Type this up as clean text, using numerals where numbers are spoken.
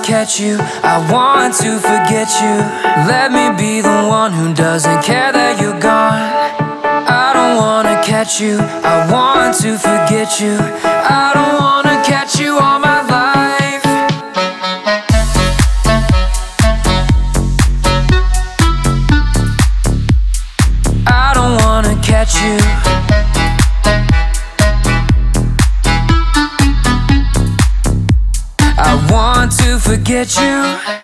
catch you, I want to forget you. Let me be the one who doesn't care that you're gone. I don't wanna catch you, I want to forget you. I don't wanna catch you all my life. I don't wanna catch you. I want to forget you.